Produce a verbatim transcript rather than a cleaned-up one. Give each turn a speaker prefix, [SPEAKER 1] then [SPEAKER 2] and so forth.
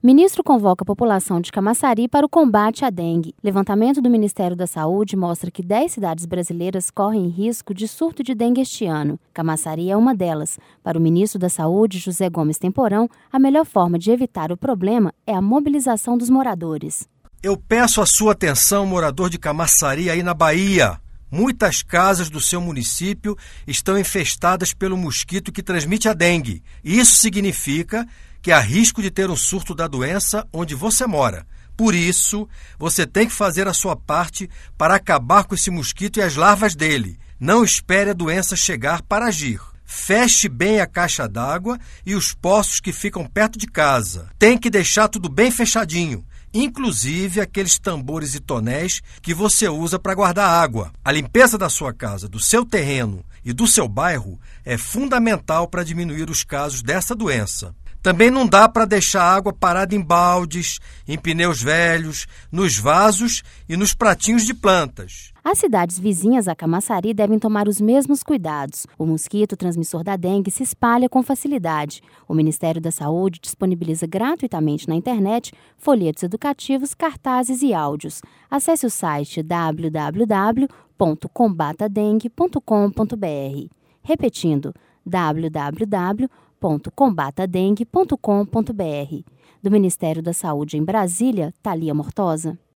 [SPEAKER 1] Ministro convoca a população de Camaçari para o combate à dengue. Levantamento do Ministério da Saúde mostra que dez cidades brasileiras correm risco de surto de dengue este ano. Camaçari é uma delas. Para o ministro da Saúde, José Gomes Temporão, a melhor forma de evitar o problema é a mobilização dos moradores.
[SPEAKER 2] Eu peço a sua atenção, morador de Camaçari, aí na Bahia. Muitas casas do seu município estão infestadas pelo mosquito que transmite a dengue. Isso significa que há risco de ter um surto da doença onde você mora. Por isso, você tem que fazer a sua parte para acabar com esse mosquito e as larvas dele. Não espere a doença chegar para agir. Feche bem a caixa d'água e os poços que ficam perto de casa. Tem que deixar tudo bem fechadinho, inclusive aqueles tambores e tonéis que você usa para guardar água. A limpeza da sua casa, do seu terreno e do seu bairro é fundamental para diminuir os casos dessa doença. Também não dá para deixar a água parada em baldes, em pneus velhos, nos vasos e nos pratinhos de plantas.
[SPEAKER 1] As cidades vizinhas a Camaçari devem tomar os mesmos cuidados. O mosquito transmissor da dengue se espalha com facilidade. O Ministério da Saúde disponibiliza gratuitamente na internet folhetos educativos, cartazes e áudios. Acesse o site w w w ponto combata dengue ponto com ponto b r. Repetindo, w w w ponto combata dengue ponto com ponto b r. Do Ministério da Saúde em Brasília, Thalia Mortosa.